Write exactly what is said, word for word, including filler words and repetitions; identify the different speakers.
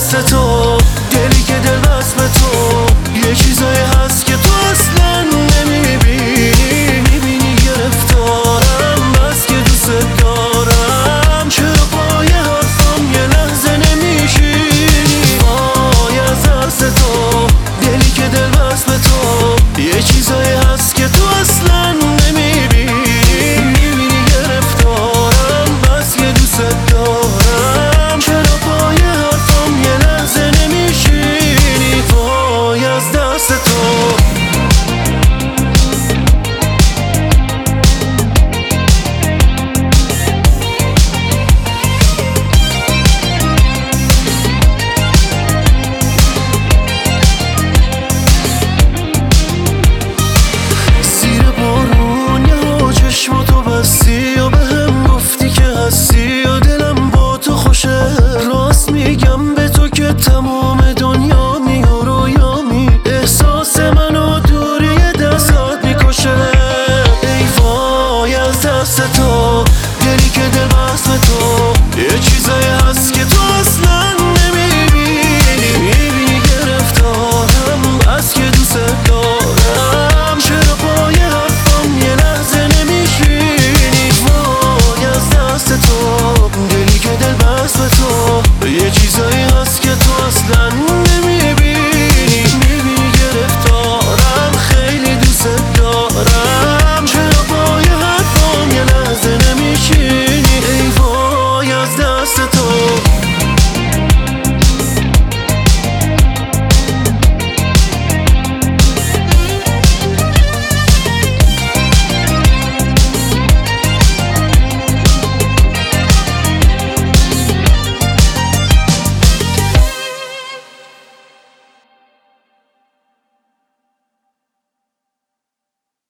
Speaker 1: دست تو، دلی که دل بست به تو. یه چیزایی هست که تو اصلا نمیبینی، میبینی گرفتارم بس که دوست دارم. چرا پای حرفم یه لحظه نمیشینی؟ وای از دست تو، دلی که دل بست به تو. یه چیزایی هست که تو اصلا نمیبینی، میبینی گرفتارم بس که دوست دارم. چرا پای حرفم یه لحظه نمیشینی؟ وای از دست تو. چشماتو بستی و به هم گفتی که هستی و دلم با تو خوشه. راست میگم به تو که تموم